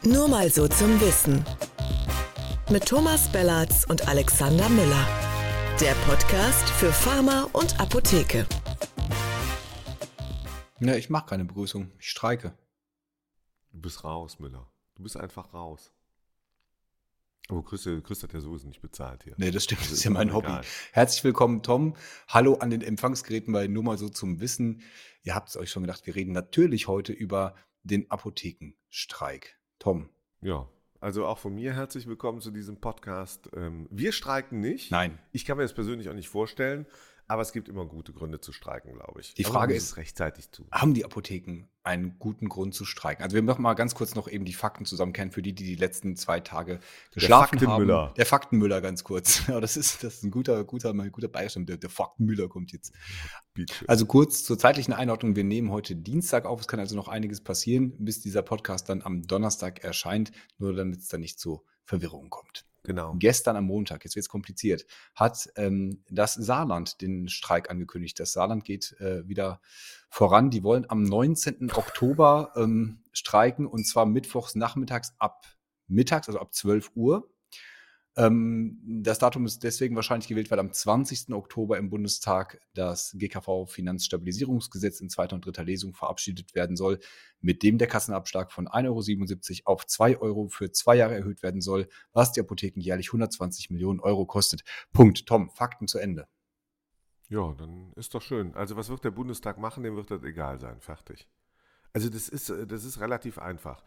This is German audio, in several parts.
Nur mal so zum Wissen. Mit Thomas Bellatz und Alexander Müller. Der Podcast für Pharma und Apotheke. Ja, ich mache keine Begrüßung. Ich streike. Du bist raus, Müller. Du bist einfach raus. Aber Chris hat ja sowieso nicht bezahlt hier. Nee, das stimmt. Das ist ja auch mein Hobby. egal. Herzlich willkommen, Tom. Hallo an den Empfangsgeräten bei Nur mal so zum Wissen. Ihr habt es euch schon gedacht, wir reden natürlich heute über den Apothekenstreik. Tom. Ja, also auch von mir herzlich willkommen zu diesem Podcast. Wir streiken nicht. Nein. Ich kann mir das persönlich auch nicht vorstellen, aber es gibt immer gute Gründe zu streiken, glaube ich. Die Aber Frage man muss ist, es rechtzeitig tun. haben die Apotheken einen guten Grund zu streiken? Also wir machen mal ganz kurz noch eben die Fakten zusammenkennen für die die letzten 2 Tage geschlafen Faktenmüller. haben. Der Faktenmüller ganz kurz. Ja, das ist ein guter Beispiel. Der Faktenmüller kommt jetzt. Bitte. Also kurz zur zeitlichen Einordnung. Wir nehmen heute Dienstag auf. Es kann also noch einiges passieren, bis dieser Podcast dann am Donnerstag erscheint. Nur damit es dann nicht zu Verwirrung kommt. Genau. Gestern am Montag, jetzt wird es kompliziert, hat das Saarland den Streik angekündigt. Das Saarland geht wieder voran. Die wollen am 19. Oktober streiken und zwar mittwochs nachmittags also ab 12 Uhr. Das Datum ist deswegen wahrscheinlich gewählt, weil am 20. Oktober im Bundestag das GKV-Finanzstabilisierungsgesetz in zweiter und dritter Lesung verabschiedet werden soll, mit dem der Kassenabschlag von 1,77 € auf 2 € für 2 Jahre erhöht werden soll, was die Apotheken jährlich 120 Millionen € kostet. Punkt. Tom, Fakten zu Ende. Ja, dann ist doch schön. Also was wird der Bundestag machen? Dem wird das egal sein. Fertig. Also das ist relativ einfach.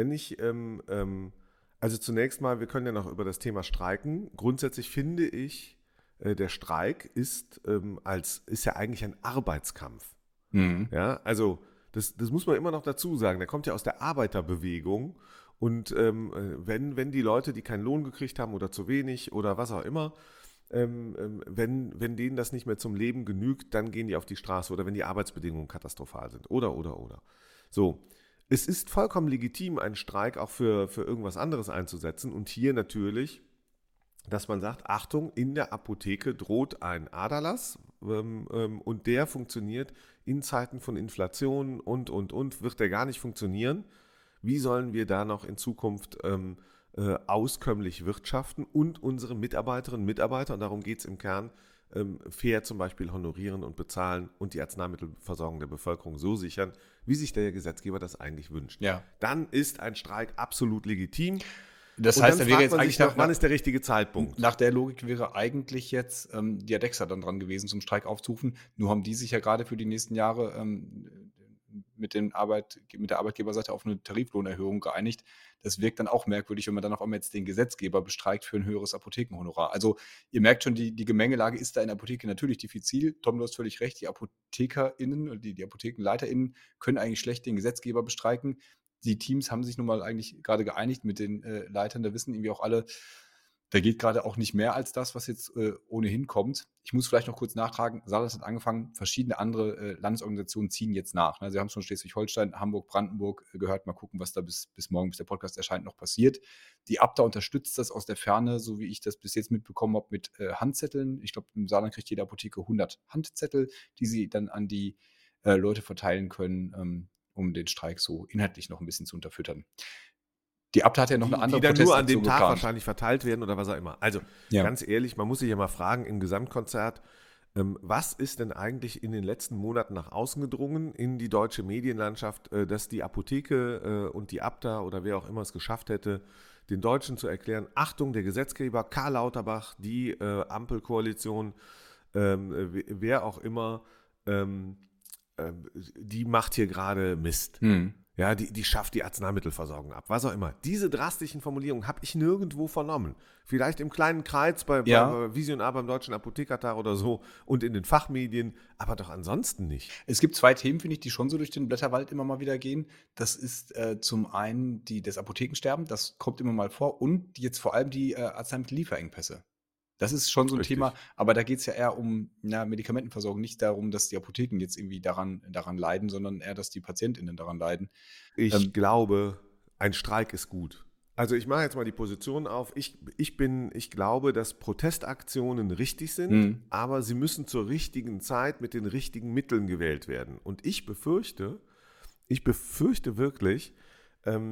Also zunächst mal, wir können ja noch über das Thema Streiken. Grundsätzlich finde ich, der Streik ist ja eigentlich ein Arbeitskampf. Mhm. Ja, also das muss man immer noch dazu sagen. Der kommt ja aus der Arbeiterbewegung. Und wenn die Leute, die keinen Lohn gekriegt haben oder zu wenig oder was auch immer, wenn denen das nicht mehr zum Leben genügt, dann gehen die auf die Straße oder wenn die Arbeitsbedingungen katastrophal sind oder. So. Es ist vollkommen legitim, einen Streik auch für irgendwas anderes einzusetzen und hier natürlich, dass man sagt, Achtung, in der Apotheke droht ein Aderlass und der funktioniert in Zeiten von Inflation und, wird der gar nicht funktionieren. Wie sollen wir da noch in Zukunft auskömmlich wirtschaften und unsere Mitarbeiterinnen und Mitarbeiter, und darum geht es im Kern, fair zum Beispiel honorieren und bezahlen und die Arzneimittelversorgung der Bevölkerung so sichern, wie sich der Gesetzgeber das eigentlich wünscht. Ja. Dann ist ein Streik absolut legitim. Das und heißt, dann da wäre fragt jetzt man eigentlich sich noch, wann ist der richtige Zeitpunkt? Nach der Logik wäre eigentlich jetzt die Adexa dann dran gewesen, zum Streik aufzurufen. Nur haben die sich ja gerade für die nächsten Jahre mit der Arbeitgeberseite auf eine Tariflohnerhöhung geeinigt. Das wirkt dann auch merkwürdig, wenn man dann auf einmal jetzt den Gesetzgeber bestreikt für ein höheres Apothekenhonorar. Also ihr merkt schon, die Gemengelage ist da in der Apotheke natürlich diffizil. Tom, du hast völlig recht, die ApothekerInnen oder die ApothekenleiterInnen können eigentlich schlecht den Gesetzgeber bestreiken. Die Teams haben sich nun mal eigentlich gerade geeinigt mit den Leitern. Da wissen irgendwie auch alle, da geht gerade auch nicht mehr als das, was jetzt ohnehin kommt. Ich muss vielleicht noch kurz nachtragen, Saarland hat angefangen, verschiedene andere Landesorganisationen ziehen jetzt nach. Ne? Sie haben schon Schleswig-Holstein, Hamburg, Brandenburg gehört. Mal gucken, was da bis morgen, bis der Podcast erscheint, noch passiert. Die Abda unterstützt das aus der Ferne, so wie ich das bis jetzt mitbekommen habe, mit Handzetteln. Ich glaube, im Saarland kriegt jede Apotheke 100 Handzettel, die sie dann an die Leute verteilen können, um den Streik so inhaltlich noch ein bisschen zu unterfüttern. Die Abda hat ja noch eine andere die dann nur an dem Protestaktion Tag geplant. wahrscheinlich verteilt werden oder was auch immer. Also Ja. ganz ehrlich, man muss sich ja mal fragen im Gesamtkonzert, was ist denn eigentlich in den letzten Monaten nach außen gedrungen in die deutsche Medienlandschaft, dass die Apotheke und die Abda oder wer auch immer es geschafft hätte, den Deutschen zu erklären, Achtung, der Gesetzgeber, Karl Lauterbach, die Ampelkoalition, wer auch immer, die macht hier gerade Mist. Ja, die schafft die Arzneimittelversorgung ab, was auch immer. Diese drastischen Formulierungen habe ich nirgendwo vernommen. Vielleicht im kleinen Kreis bei Vision A beim Deutschen Apothekertag oder so und in den Fachmedien, aber doch ansonsten nicht. Es gibt 2 Themen, finde ich, die schon so durch den Blätterwald immer mal wieder gehen. Das ist zum einen das Apothekensterben, das kommt immer mal vor, und jetzt vor allem die Arzneimittellieferengpässe. Das ist schon so ein Richtig. Thema, aber da geht es ja eher um Medikamentenversorgung, nicht darum, dass die Apotheken jetzt irgendwie daran leiden, sondern eher, dass die PatientInnen daran leiden. Ich glaube, ein Streik ist gut. Also ich mache jetzt mal die Position auf. Ich glaube, dass Protestaktionen richtig sind, aber sie müssen zur richtigen Zeit mit den richtigen Mitteln gewählt werden. Und ich befürchte wirklich,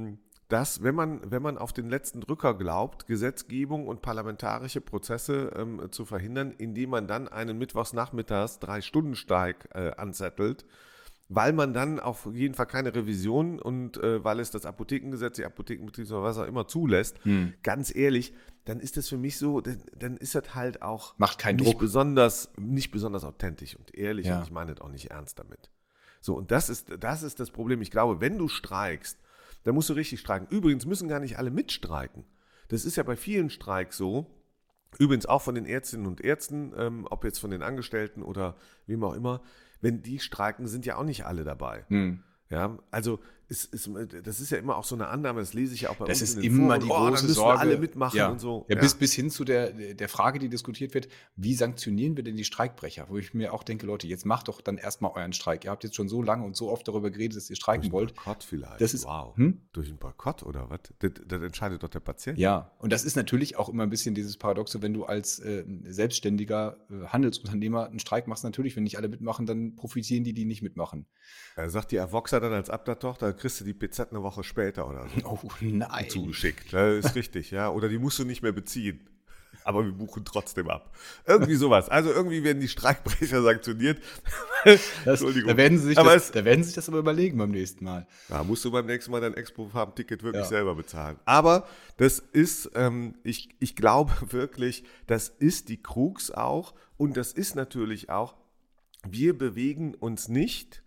dass, wenn man auf den letzten Drücker glaubt, Gesetzgebung und parlamentarische Prozesse zu verhindern, indem man dann einen Mittwochsnachmittags 3-Stunden-Streik anzettelt, weil man dann auf jeden Fall keine Revision und weil es das Apothekengesetz, die Apothekenbetriebs oder was auch immer zulässt, ganz ehrlich, dann ist das für mich so, dann ist das halt auch Macht keinen nicht Druck. besonders authentisch und ehrlich Ja. und ich meine das auch nicht ernst damit. So, und das ist das Problem. Ich glaube, wenn du streikst, dann musst du richtig streiken. Übrigens müssen gar nicht alle mitstreiken. Das ist ja bei vielen Streiks so. Übrigens auch von den Ärztinnen und Ärzten, ob jetzt von den Angestellten oder wem auch immer. Wenn die streiken, sind ja auch nicht alle dabei. Ja, also das ist ja immer auch so eine Annahme, das lese ich ja auch bei Das uns ist in den immer Foren. die Dann große müssen Sorge. alle mitmachen und so. Ja, bis hin zu der Frage, die diskutiert wird, wie sanktionieren wir denn die Streikbrecher? Wo ich mir auch denke, Leute, jetzt macht doch dann erstmal euren Streik. Ihr habt jetzt schon so lange und so oft darüber geredet, dass ihr streiken Durch einen wollt. Boykott vielleicht. Das ist, wow. Hm? Durch einen Boykott oder was? Das entscheidet doch der Patient. Ja, und das ist natürlich auch immer ein bisschen dieses Paradoxe, wenn du als selbstständiger Handelsunternehmer einen Streik machst. Natürlich, wenn nicht alle mitmachen, dann profitieren die nicht mitmachen. Sagt die Avoxa dann als Abda-Tochter, kriegst du die PZ eine Woche später oder so. Oh nein. Zugeschickt. Das ist richtig, ja. Oder die musst du nicht mehr beziehen. Aber wir buchen trotzdem ab. Irgendwie sowas. Also irgendwie werden die Streikbrecher sanktioniert. Entschuldigung. Da werden sie sich das aber überlegen beim nächsten Mal. Da musst du beim nächsten Mal dein Expo-Farben-Ticket wirklich Ja. selber bezahlen. Aber das ist, ich glaube wirklich, das ist die Krux auch. Und das ist natürlich auch, wir bewegen uns nicht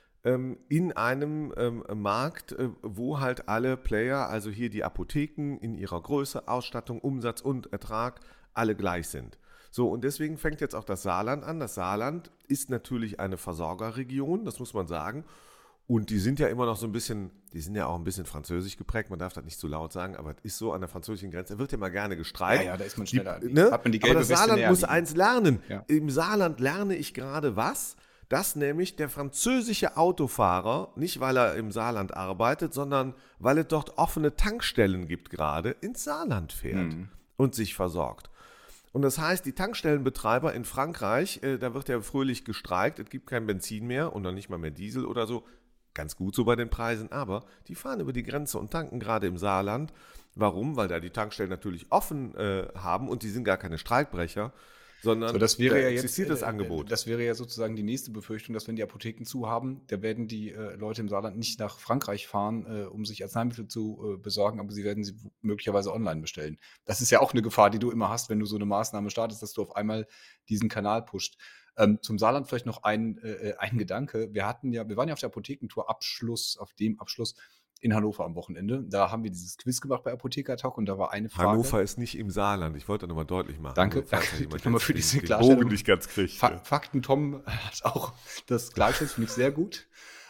in einem Markt, wo halt alle Player, also hier die Apotheken in ihrer Größe, Ausstattung, Umsatz und Ertrag, alle gleich sind. So, und deswegen fängt jetzt auch das Saarland an. Das Saarland ist natürlich eine Versorgerregion, das muss man sagen. Und die sind ja immer noch so ein bisschen, die sind ja auch ein bisschen französisch geprägt, man darf das nicht zu laut sagen, aber es ist so an der französischen Grenze, da wird ja mal gerne gestreikt. Ja, da ist man schneller. Hat man die gelbe aber das Saarland muss eins lernen. Ja. Im Saarland lerne ich gerade was? Dass nämlich der französische Autofahrer, nicht weil er im Saarland arbeitet, sondern weil es dort offene Tankstellen gibt gerade, ins Saarland fährt und sich versorgt. Und das heißt, die Tankstellenbetreiber in Frankreich, da wird ja fröhlich gestreikt, es gibt kein Benzin mehr und noch nicht mal mehr Diesel oder so. Ganz gut so bei den Preisen, aber die fahren über die Grenze und tanken gerade im Saarland. Warum? Weil da die Tankstellen natürlich offen haben und die sind gar keine Streikbrecher. Sondern so, das wäre ja existiert jetzt, das Angebot. Das wäre ja sozusagen die nächste Befürchtung, dass wenn die Apotheken zu haben, da werden die Leute im Saarland nicht nach Frankreich fahren, um sich Arzneimittel zu besorgen, aber sie werden sie möglicherweise online bestellen. Das ist ja auch eine Gefahr, die du immer hast, wenn du so eine Maßnahme startest, dass du auf einmal diesen Kanal pusht. Zum Saarland vielleicht noch ein Gedanke. Wir waren ja auf der Apothekentour auf dem Abschluss in Hannover am Wochenende. Da haben wir dieses Quiz gemacht bei Apotheker Talk und da war eine Frage. Hannover ist nicht im Saarland. Ich wollte nochmal deutlich machen. Danke. Nochmal für diese Klarstellung. Bogen nicht ganz kriegt. Fakten Tom hat auch das Klarstellung, finde ich sehr gut.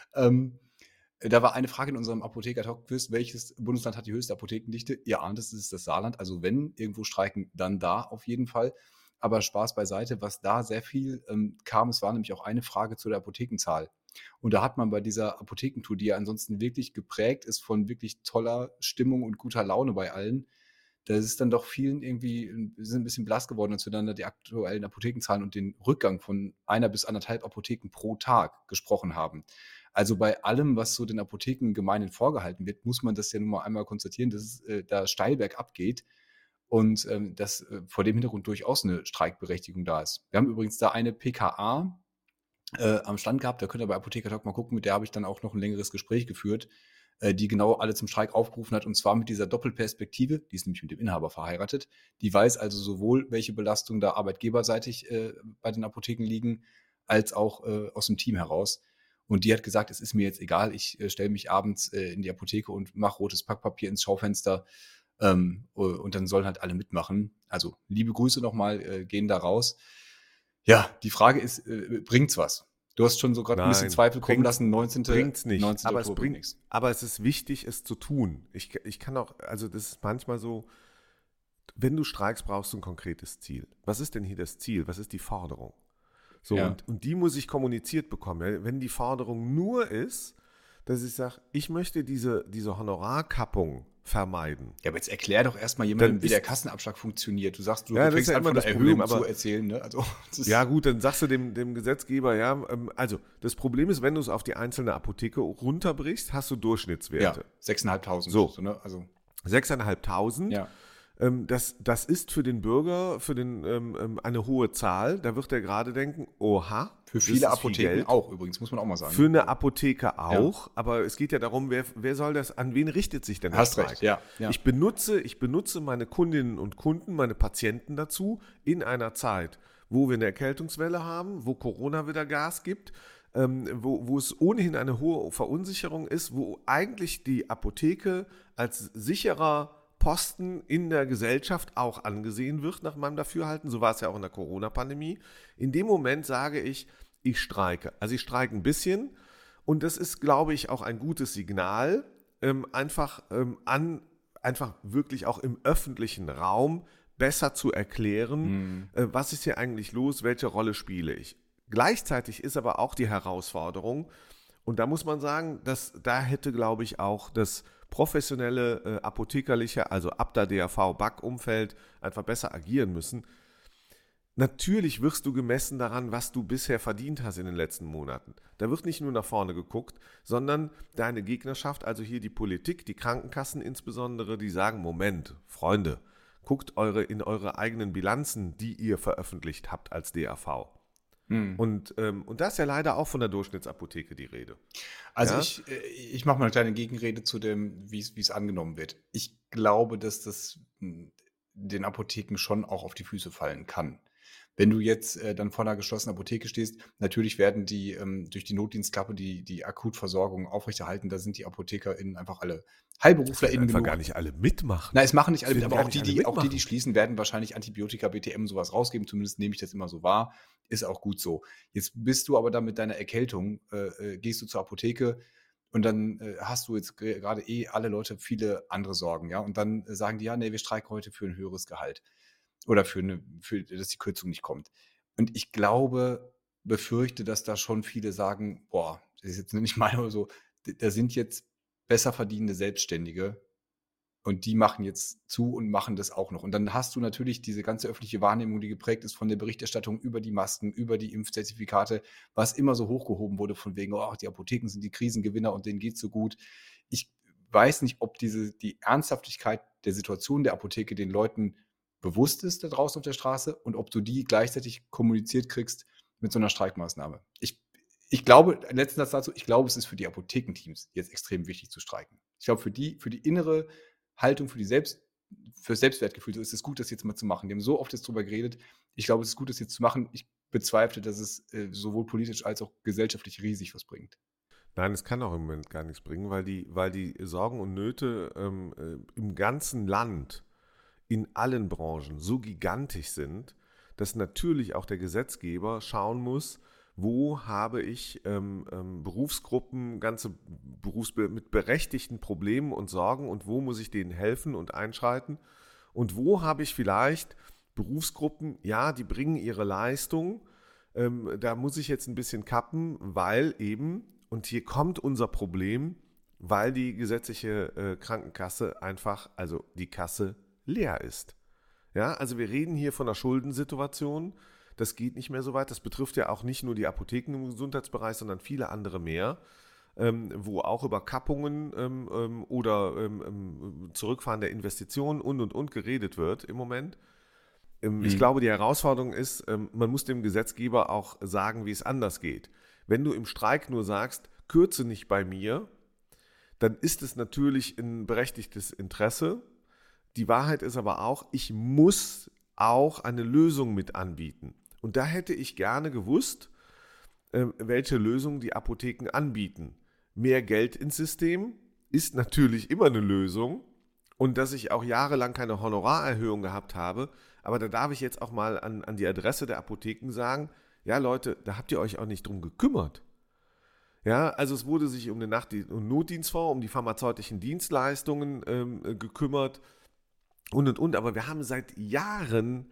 Da war eine Frage in unserem Apotheker Talk Quiz, welches Bundesland hat die höchste Apothekendichte? Ihr ahnt es, ist das Saarland. Also wenn irgendwo streiken, dann da auf jeden Fall. Aber Spaß beiseite, was da sehr viel kam, es war nämlich auch eine Frage zu der Apothekenzahl. Und da hat man bei dieser Apothekentour, die ja ansonsten wirklich geprägt ist von wirklich toller Stimmung und guter Laune bei allen, da ist dann doch vielen irgendwie, sind ein bisschen blass geworden, als wir dann da die aktuellen Apothekenzahlen und den Rückgang von 1 bis 1,5 Apotheken pro Tag gesprochen haben. Also bei allem, was so den Apotheken gemeinhin vorgehalten wird, muss man das ja nun mal einmal konstatieren, dass es da steil bergab geht. Und dass vor dem Hintergrund durchaus eine Streikberechtigung da ist. Wir haben übrigens da eine PKA am Stand gehabt, da könnt ihr bei Apotheker Talk mal gucken, mit der habe ich dann auch noch ein längeres Gespräch geführt, die genau alle zum Streik aufgerufen hat und zwar mit dieser Doppelperspektive, die ist nämlich mit dem Inhaber verheiratet, die weiß also sowohl, welche Belastungen da arbeitgeberseitig bei den Apotheken liegen, als auch aus dem Team heraus. Und die hat gesagt, es ist mir jetzt egal, ich stelle mich abends in die Apotheke und mache rotes Packpapier ins Schaufenster, und dann sollen halt alle mitmachen. Also liebe Grüße nochmal, gehen da raus. Ja, die Frage ist, bringt's was? Du hast schon so gerade ein bisschen Zweifel kommen lassen. 19. Bringt's nicht. 19. Aber Oktober es bringt nichts. Aber es ist wichtig, es zu tun. Ich kann auch, also das ist manchmal so, wenn du streikst, brauchst du ein konkretes Ziel. Was ist denn hier das Ziel? Was ist die Forderung? So, Ja. und die muss ich kommuniziert bekommen. Wenn die Forderung nur ist, dass ich sage, ich möchte diese Honorarkappung vermeiden. Ja, aber jetzt erklär doch erstmal Dann jemandem, wie ist- der Kassenabschlag funktioniert. Du sagst, du Ja, das fängst ist ja an immer von der das Problem, Erhöhung zu aber- erzählen. Ne? Also, das ist, Ja gut, dann sagst du dem Gesetzgeber, ja, also das Problem ist, wenn du es auf die einzelne Apotheke runterbrichst, hast du ja, Durchschnittswerte. 6.500. So. Ne? Also, 6.500. ja. Das ist für den Bürger, eine hohe Zahl. Da wird er gerade denken, oha, Für das viele ist viel Apotheken Geld. auch übrigens, muss man auch mal sagen. Für eine Apotheke auch, aber es geht ja darum, wer soll das, an wen richtet sich denn der Hast Streik? recht, ja. Ich benutze meine Kundinnen und Kunden, meine Patienten dazu, in einer Zeit, wo wir eine Erkältungswelle haben, wo Corona wieder Gas gibt, wo es ohnehin eine hohe Verunsicherung ist, wo eigentlich die Apotheke als sicherer Posten in der Gesellschaft auch angesehen wird, nach meinem Dafürhalten. So war es ja auch in der Corona-Pandemie. In dem Moment sage ich streike. Also ich streike ein bisschen und das ist, glaube ich, auch ein gutes Signal, einfach wirklich auch im öffentlichen Raum besser zu erklären, was ist hier eigentlich los, welche Rolle spiele ich. Gleichzeitig ist aber auch die Herausforderung, und da muss man sagen, da hätte, glaube ich, auch das professionelle apothekerliche, also Abda, DAV, BAC-Umfeld einfach besser agieren müssen. Natürlich wirst du gemessen daran, was du bisher verdient hast in den letzten Monaten. Da wird nicht nur nach vorne geguckt, sondern deine Gegnerschaft, also hier die Politik, die Krankenkassen insbesondere, die sagen, Moment, Freunde, guckt in eure eigenen Bilanzen, die ihr veröffentlicht habt als DAV. Und da ist ja leider auch von der Durchschnittsapotheke die Rede. Also Ja? ich mache mal eine kleine Gegenrede zu dem, wie es angenommen wird. Ich glaube, dass das den Apotheken schon auch auf die Füße fallen kann. Wenn du jetzt dann vor einer geschlossenen Apotheke stehst, natürlich werden die durch die Notdienstklappe die Akutversorgung aufrechterhalten. Da sind die ApothekerInnen einfach alle HeilberuflerInnen einfach genug. gar nicht alle mitmachen. Na, es machen nicht alle Es mit, werden aber gar auch die, nicht alle die, auch die, mitmachen. die schließen, werden wahrscheinlich Antibiotika, BTM sowas rausgeben. Zumindest nehme ich das immer so wahr. Ist auch gut so. Jetzt bist du aber dann mit deiner Erkältung, gehst du zur Apotheke und dann hast du jetzt gerade alle Leute viele andere Sorgen, ja. Und dann sagen die, ja, nee, wir streiken heute für ein höheres Gehalt. Oder dass die Kürzung nicht kommt. Und ich befürchte, dass da schon viele sagen, boah, das ist jetzt nicht meine oder so, da sind jetzt besser verdienende Selbstständige und die machen jetzt zu und machen das auch noch. Und dann hast du natürlich diese ganze öffentliche Wahrnehmung, die geprägt ist von der Berichterstattung über die Masken, über die Impfzertifikate, was immer so hochgehoben wurde von wegen, oh, die Apotheken sind die Krisengewinner und denen geht's so gut. Ich weiß nicht, ob die Ernsthaftigkeit der Situation der Apotheke den Leuten bewusst ist da draußen auf der Straße und ob du die gleichzeitig kommuniziert kriegst mit so einer Streikmaßnahme. Ich glaube, letzten Satz dazu, ich glaube, es ist für die Apothekenteams jetzt extrem wichtig zu streiken. Ich glaube, für die innere Haltung, für Selbstwertgefühl, so ist es gut, das jetzt mal zu machen. Die haben so oft jetzt drüber geredet. Ich glaube, es ist gut, das jetzt zu machen. Ich bezweifle, dass es sowohl politisch als auch gesellschaftlich riesig was bringt. Nein, es kann auch im Moment gar nichts bringen, weil die Sorgen und Nöte im ganzen Land, in allen Branchen so gigantisch sind, dass natürlich auch der Gesetzgeber schauen muss, wo habe ich Berufsgruppen, ganze mit berechtigten Problemen und Sorgen und wo muss ich denen helfen und einschreiten und wo habe ich vielleicht Berufsgruppen, ja, die bringen ihre Leistung, da muss ich jetzt ein bisschen kappen, weil eben, und hier kommt unser Problem, weil die gesetzliche Krankenkasse einfach, also die Kasse leer ist. Ja, also wir reden hier von einer Schuldensituation, das geht nicht mehr so weit, das betrifft ja auch nicht nur die Apotheken im Gesundheitsbereich, sondern viele andere mehr, wo auch über Kappungen oder Zurückfahren der Investitionen und geredet wird im Moment. Ich glaube, die Herausforderung ist, man muss dem Gesetzgeber auch sagen, wie es anders geht. Wenn du im Streik nur sagst, kürze nicht bei mir, dann ist es natürlich ein berechtigtes Interesse. Die Wahrheit ist aber auch, ich muss auch eine Lösung mit anbieten. Und da hätte ich gerne gewusst, welche Lösung die Apotheken anbieten. Mehr Geld ins System ist natürlich immer eine Lösung. Und dass ich auch jahrelang keine Honorarerhöhung gehabt habe, aber da darf ich jetzt auch mal an die Adresse der Apotheken sagen, ja Leute, da habt ihr euch auch nicht drum gekümmert. Ja, also es wurde sich um den Notdienstfonds, um die pharmazeutischen Dienstleistungen gekümmert und, aber wir haben seit Jahren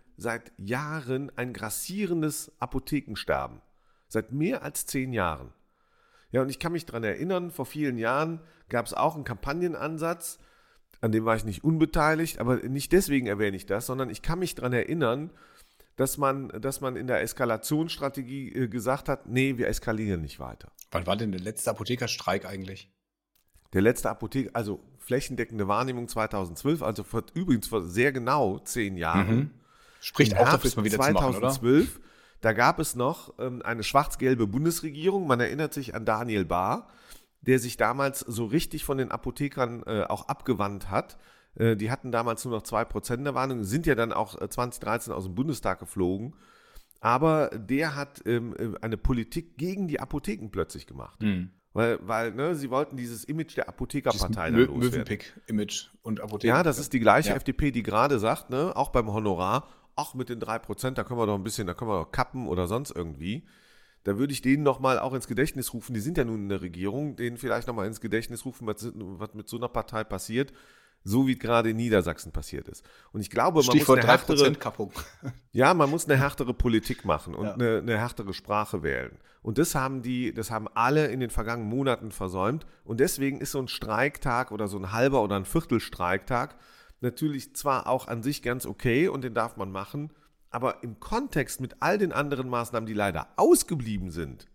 ein grassierendes Apothekensterben. Seit mehr als 10 Jahren. Ja, und ich kann mich daran erinnern, vor vielen Jahren gab es auch einen Kampagnenansatz, an dem war ich nicht unbeteiligt, aber nicht deswegen erwähne ich das, sondern ich kann mich daran erinnern, dass man in der Eskalationsstrategie gesagt hat, nee, wir eskalieren nicht weiter. Wann war denn der letzte Apothekerstreik eigentlich? Der letzte also flächendeckende Wahrnehmung 2012, also übrigens vor sehr genau 10 Jahren. Spricht Im auch dafür, Herbst es mal wieder zu machen, oder? 2012, da gab es noch eine schwarz-gelbe Bundesregierung. Man erinnert sich an Daniel Bahr, der sich damals so richtig von den Apothekern auch abgewandt hat. Die hatten damals nur noch 2% der Wahrnehmung, sind ja dann auch 2013 aus dem Bundestag geflogen. Aber der hat eine Politik gegen die Apotheken plötzlich gemacht. Weil sie wollten dieses Image der Apothekerpartei dann loswerden. Mövenpick-Image und Apotheker. Ja, das ist die gleiche FDP, die gerade sagt, ne, auch beim Honorar, ach, mit den 3%, da können wir doch kappen oder sonst irgendwie. Da würde ich denen nochmal auch ins Gedächtnis rufen, die sind ja nun in der Regierung, denen vielleicht nochmal ins Gedächtnis rufen, was mit so einer Partei passiert, so wie gerade in Niedersachsen passiert ist. Und ich glaube, man muss eine härtere Kappung. Ja, man muss eine härtere Politik machen und eine härtere Sprache wählen. Und das haben alle in den vergangenen Monaten versäumt. Und deswegen ist so ein Streiktag oder so ein halber oder ein Viertelstreiktag natürlich zwar auch an sich ganz okay und den darf man machen, aber im Kontext mit all den anderen Maßnahmen, die leider ausgeblieben sind,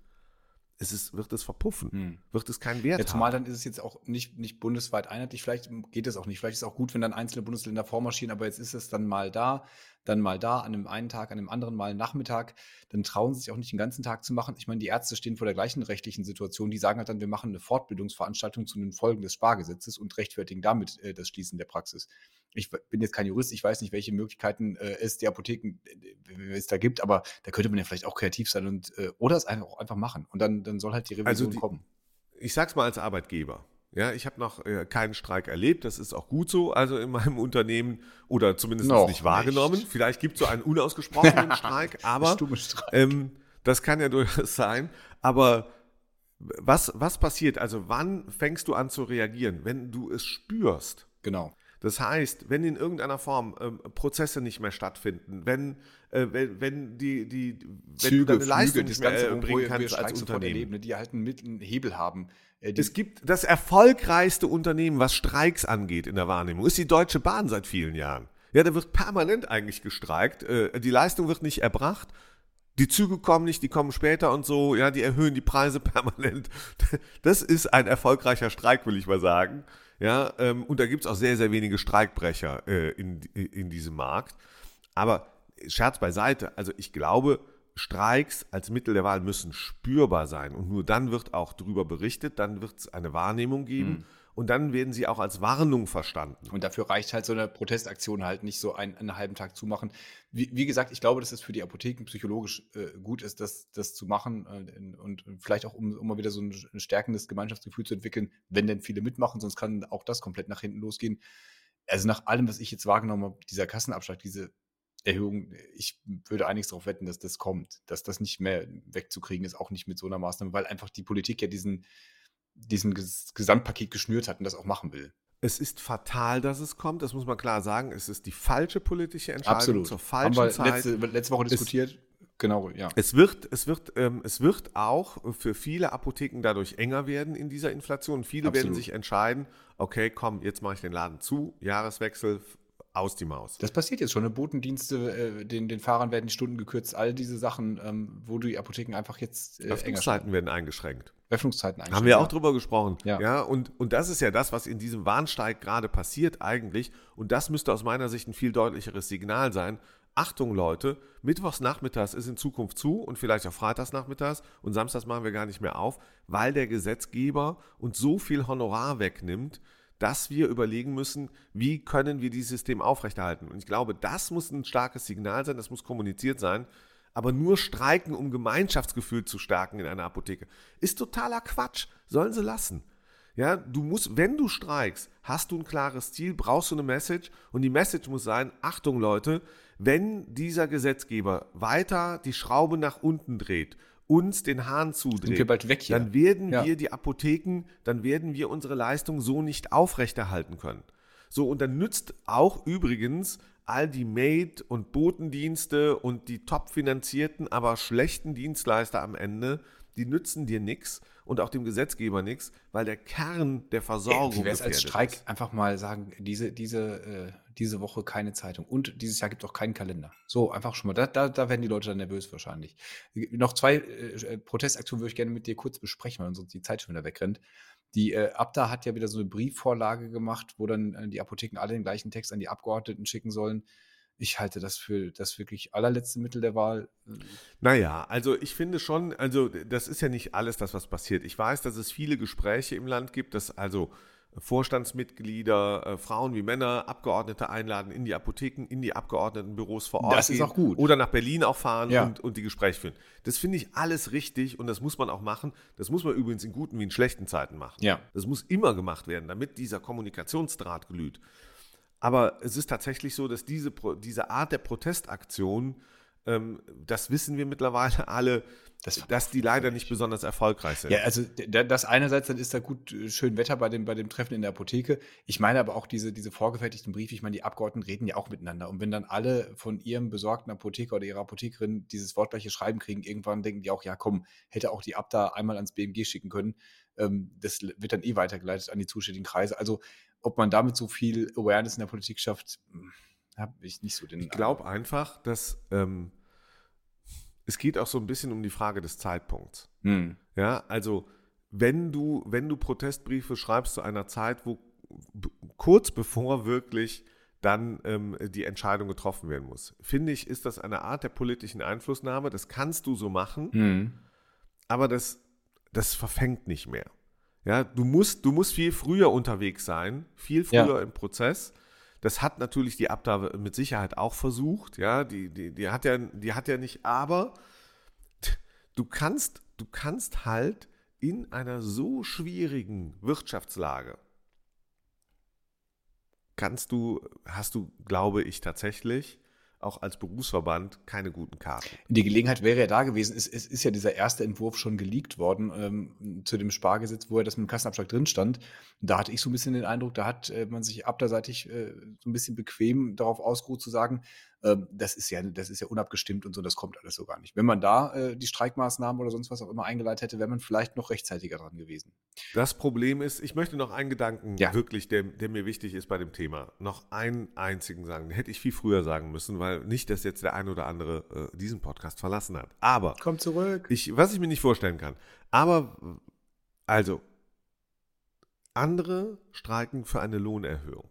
wird es verpuffen, wird es keinen Wert haben. Zumal dann ist es jetzt auch nicht bundesweit einheitlich, vielleicht geht es auch nicht, vielleicht ist es auch gut, wenn dann einzelne Bundesländer vormarschieren, aber jetzt ist es dann mal da, an einem einen Tag, an dem anderen mal Nachmittag, dann trauen sie sich auch nicht den ganzen Tag zu machen. Ich meine, die Ärzte stehen vor der gleichen rechtlichen Situation, die sagen halt dann, wir machen eine Fortbildungsveranstaltung zu den Folgen des Spargesetzes und rechtfertigen damit das Schließen der Praxis. Ich bin jetzt kein Jurist, ich weiß nicht, welche Möglichkeiten es die Apotheken es da gibt, aber da könnte man ja vielleicht auch kreativ sein und oder es einfach machen. Und dann soll halt die Revision kommen. Ich sag's mal als Arbeitgeber. Ja, ich habe noch keinen Streik erlebt, das ist auch gut so, also in meinem Unternehmen oder zumindest noch nicht wahrgenommen. Nicht. Vielleicht gibt es so einen unausgesprochenen Streik, aber das kann ja durchaus sein. Aber was passiert? Also wann fängst du an zu reagieren? Wenn du es spürst. Genau. Das heißt, wenn in irgendeiner Form Prozesse nicht mehr stattfinden, wenn Züge, du deine Leistung das nicht mehr Ganze, bringen kannst als Unternehmen. Erleben, die halt einen Hebel haben. Es gibt das erfolgreichste Unternehmen, was Streiks angeht in der Wahrnehmung, ist die Deutsche Bahn seit vielen Jahren. Ja, da wird permanent eigentlich gestreikt. Die Leistung wird nicht erbracht. Die Züge kommen nicht, die kommen später und so. Ja, die erhöhen die Preise permanent. Das ist ein erfolgreicher Streik, will ich mal sagen. Ja, und da gibt es auch sehr, sehr wenige Streikbrecher in diesem Markt. Aber Scherz beiseite, also ich glaube, Streiks als Mittel der Wahl müssen spürbar sein und nur dann wird auch darüber berichtet, dann wird es eine Wahrnehmung geben und dann werden sie auch als Warnung verstanden. Und dafür reicht halt so eine Protestaktion halt nicht so einen halben Tag zu machen. Wie gesagt, ich glaube, dass es für die Apotheken psychologisch gut ist, das zu machen und vielleicht auch, um mal wieder so ein stärkendes Gemeinschaftsgefühl zu entwickeln, wenn denn viele mitmachen, sonst kann auch das komplett nach hinten losgehen. Also nach allem, was ich jetzt wahrgenommen habe, dieser Kassenabschlag, diese Erhöhung, ich würde einiges darauf wetten, dass das kommt, dass das nicht mehr wegzukriegen ist, auch nicht mit so einer Maßnahme, weil einfach die Politik ja diesen Gesamtpaket geschnürt hat und das auch machen will. Es ist fatal, dass es kommt, das muss man klar sagen. Es ist die falsche politische Entscheidung Absolut. Zur falschen Zeit. Letzte Woche diskutiert. Genau, ja. Es wird auch für viele Apotheken dadurch enger werden in dieser Inflation. Viele werden sich entscheiden, okay, komm, jetzt mache ich den Laden zu, Jahreswechsel, aus die Maus. Das passiert jetzt schon. Botendienste, den Fahrern werden die Stunden gekürzt, all diese Sachen, wo die Apotheken einfach jetzt Öffnungszeiten werden eingeschränkt. Haben wir auch drüber gesprochen. Ja. Und das ist ja das, was in diesem Warnstreik gerade passiert eigentlich. Und das müsste aus meiner Sicht ein viel deutlicheres Signal sein. Achtung Leute, mittwochs nachmittags ist in Zukunft zu und vielleicht auch freitags nachmittags und samstags machen wir gar nicht mehr auf, weil der Gesetzgeber uns so viel Honorar wegnimmt, dass wir überlegen müssen, wie können wir dieses System aufrechterhalten. Und ich glaube, das muss ein starkes Signal sein, das muss kommuniziert sein. Aber nur streiken, um Gemeinschaftsgefühl zu stärken in einer Apotheke, ist totaler Quatsch. Sollen sie lassen. Ja, wenn du streikst, hast du ein klares Ziel, brauchst du eine Message und die Message muss sein, Achtung Leute, wenn dieser Gesetzgeber weiter die Schraube nach unten dreht, uns den Hahn zudreht, sind wir bald weg hier. Dann werden wir die Apotheken, dann werden wir unsere Leistung so nicht aufrechterhalten können. So, und dann nützt auch übrigens all die Maid- und Botendienste und die top finanzierten, aber schlechten Dienstleister am Ende die nützen dir nichts und auch dem Gesetzgeber nichts, weil der Kern der Versorgung Wie wäre es als Streik ist. einfach mal sagen, diese Woche keine Zeitung und dieses Jahr gibt es auch keinen Kalender. So, einfach schon mal, da werden die Leute dann nervös wahrscheinlich. Noch 2 Protestaktionen würde ich gerne mit dir kurz besprechen, weil sonst die Zeit schon wieder wegrennt. Die Abda hat ja wieder so eine Briefvorlage gemacht, wo dann die Apotheken alle den gleichen Text an die Abgeordneten schicken sollen. Ich halte das für das wirklich allerletzte Mittel der Wahl. Naja, also ich finde schon, also das ist ja nicht alles das, was passiert. Ich weiß, dass es viele Gespräche im Land gibt, dass also Vorstandsmitglieder, Frauen wie Männer, Abgeordnete einladen in die Apotheken, in die Abgeordnetenbüros vor Ort Das ist gehen auch gut. oder nach Berlin auch fahren Ja. und die Gespräche führen. Das finde ich alles richtig und das muss man auch machen. Das muss man übrigens in guten wie in schlechten Zeiten machen. Ja. Das muss immer gemacht werden, damit dieser Kommunikationsdraht glüht. Aber es ist tatsächlich so, dass diese Art der Protestaktion, das wissen wir mittlerweile alle, dass die leider nicht besonders erfolgreich sind. Ja, also das einerseits, dann ist da gut schön Wetter bei dem Treffen in der Apotheke. Ich meine aber auch diese vorgefertigten Briefe, ich meine, die Abgeordneten reden ja auch miteinander. Und wenn dann alle von ihrem besorgten Apotheker oder ihrer Apothekerin dieses wortgleiche Schreiben kriegen, irgendwann denken die auch, ja komm, hätte auch die Abda einmal ans BMG schicken können. Das wird dann weitergeleitet an die zuständigen Kreise. Also ob man damit so viel Awareness in der Politik schafft, habe ich nicht so den Ich glaube einfach, dass es geht auch so ein bisschen um die Frage des Zeitpunkts. Ja, also wenn du Protestbriefe schreibst zu einer Zeit, wo kurz bevor wirklich dann die Entscheidung getroffen werden muss, finde ich, ist das eine Art der politischen Einflussnahme. Das kannst du so machen, aber das verfängt nicht mehr. Ja, du musst viel früher unterwegs sein, viel früher im Prozess. Das hat natürlich die Abda mit Sicherheit auch versucht. Ja, die hat ja nicht, aber du kannst halt in einer so schwierigen Wirtschaftslage hast du, glaube ich, tatsächlich auch als Berufsverband keine guten Karten. Die Gelegenheit wäre ja da gewesen. Es ist ja dieser erste Entwurf schon geleakt worden zu dem Spargesetz, wo ja das mit dem Kassenabschlag drin stand. Und da hatte ich so ein bisschen den Eindruck, da hat man sich abderseitig so ein bisschen bequem darauf ausgeruht zu sagen, das ist ja unabgestimmt und so, das kommt alles so gar nicht. Wenn man da die Streikmaßnahmen oder sonst was auch immer eingeleitet hätte, wäre man vielleicht noch rechtzeitiger dran gewesen. Das Problem ist, ich möchte noch einen Gedanken wirklich, der mir wichtig ist bei dem Thema, noch einen einzigen sagen. Den hätte ich viel früher sagen müssen, weil nicht, dass jetzt der eine oder andere diesen Podcast verlassen hat. Aber komm zurück. Was ich mir nicht vorstellen kann. Aber also andere streiken für eine Lohnerhöhung.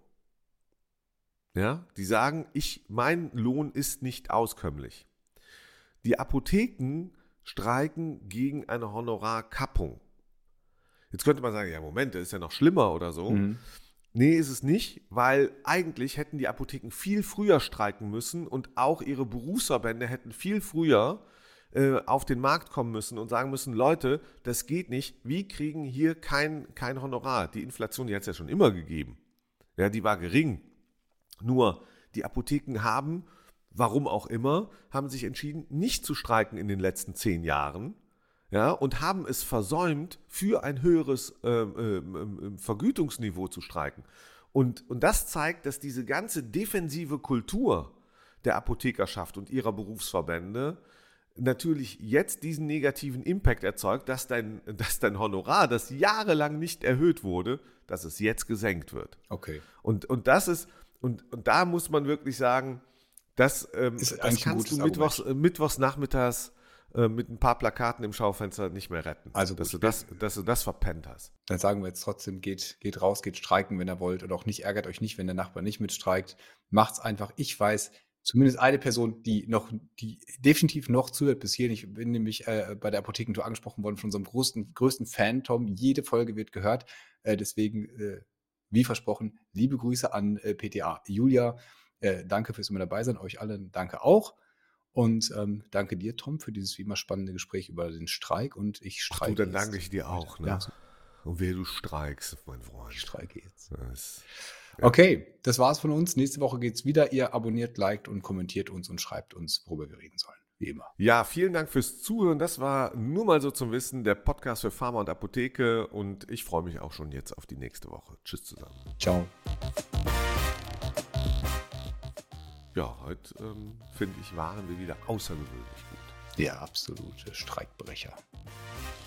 Ja, die sagen, mein Lohn ist nicht auskömmlich. Die Apotheken streiken gegen eine Honorarkappung. Jetzt könnte man sagen, ja Moment, das ist ja noch schlimmer oder so. Nee, ist es nicht, weil eigentlich hätten die Apotheken viel früher streiken müssen und auch ihre Berufsverbände hätten viel früher auf den Markt kommen müssen und sagen müssen, Leute, das geht nicht, wir kriegen hier kein Honorar. Die Inflation, die hat es ja schon immer gegeben. Ja, die war gering. Nur die Apotheken haben, warum auch immer, haben sich entschieden, nicht zu streiken in den letzten 10 Jahren, ja, und haben es versäumt, für ein höheres Vergütungsniveau zu streiken. Und das zeigt, dass diese ganze defensive Kultur der Apothekerschaft und ihrer Berufsverbände natürlich jetzt diesen negativen Impact erzeugt, dass dein Honorar, das jahrelang nicht erhöht wurde, dass es jetzt gesenkt wird. Okay. Und das ist, und da muss man wirklich sagen, das kannst du mittwochs nachmittags mit ein paar Plakaten im Schaufenster nicht mehr retten. Also dass du das verpennt hast. Dann sagen wir jetzt trotzdem, geht raus, geht streiken, wenn ihr wollt. Oder auch nicht, ärgert euch nicht, wenn der Nachbar nicht mitstreikt. Macht's einfach. Ich weiß, zumindest eine Person, die definitiv noch zuhört bis hierhin. Ich bin nämlich bei der Apothekentour angesprochen worden von unserem größten Fan, Tom. Jede Folge wird gehört. Deswegen, wie versprochen, liebe Grüße an PTA Julia. Danke fürs immer dabei sein. Euch allen danke auch. Und danke dir, Tom, für dieses wie immer spannende Gespräch über den Streik. Und ich streike. Dann danke ich dir auch. Ne? Ja. Und wer du streikst, mein Freund. Ich streike jetzt. Ja. Okay, das war's von uns. Nächste Woche geht's wieder. Ihr abonniert, liked und kommentiert uns und schreibt uns, worüber wir reden sollen. Wie immer. Ja, vielen Dank fürs Zuhören. Das war nur mal so zum Wissen, der Podcast für Pharma und Apotheke. Und ich freue mich auch schon jetzt auf die nächste Woche. Tschüss zusammen. Ciao. Ja, heute finde ich, waren wir wieder außergewöhnlich gut. Ja, absolute Streikbrecher.